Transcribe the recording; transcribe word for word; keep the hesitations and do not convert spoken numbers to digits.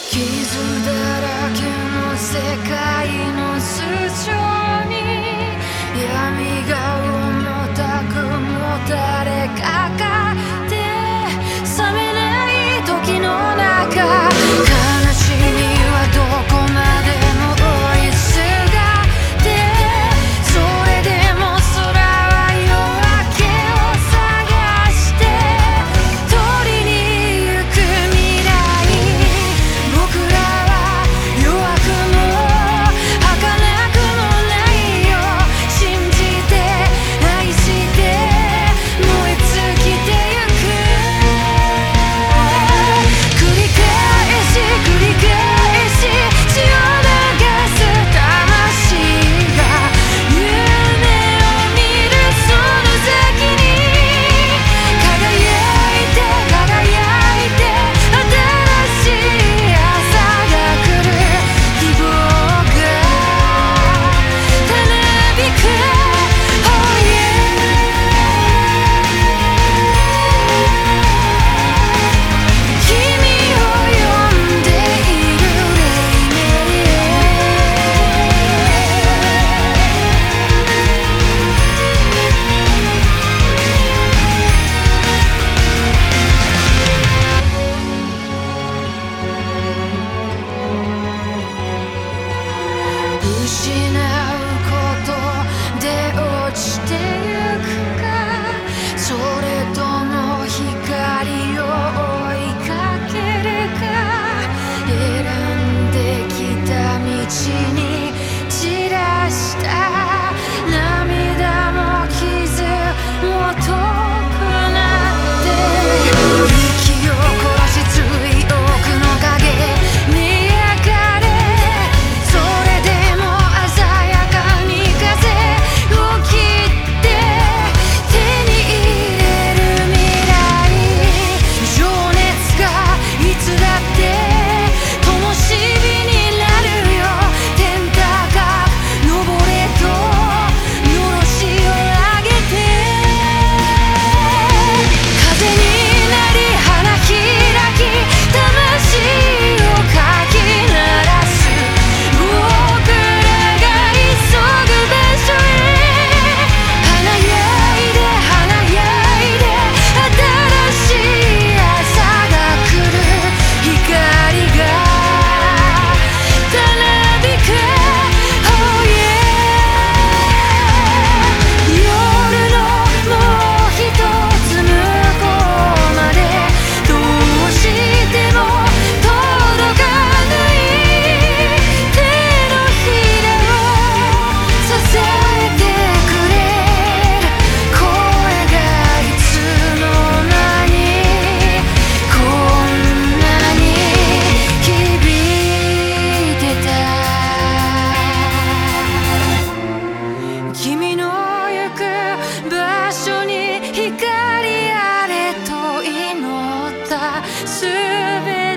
傷だらけの世界の頭上に闇が重たくもたれかかって冷めない時の中、悲しみはどこまでも追いすがってそれでも空は夜明けを探して取りに行く未来、僕らは弱くも儚くもないよ、信じて愛して燃え尽きてゆく、繰り返し繰り返し血を流す魂が夢を見るその先に輝いて輝いて新しい朝が来る、希望がたなびく、Oh yeah 君を呼んでいる黎明失うことで落ちてゆくか、それとも光を追いかけるか、選んできた道に散らした涙も傷も遠くなって息を殺し追憶の影に焼かれ、それでも鮮やかに風を切って手に入れる未来、情熱がいつだって灯火になるよ、天高く登れとのろしを上げて風になり花開き魂をかき鳴らす、僕らが急ぐ場所へ華やいで華やいで新しい朝が来る、光がたなびく、Oh yeah 夜のもう一つ向こうまでどうしても届かない手のひらを支えてくれる声がいつの間にこんなに響いてた、君の行く場所に光あれと祈ったすべ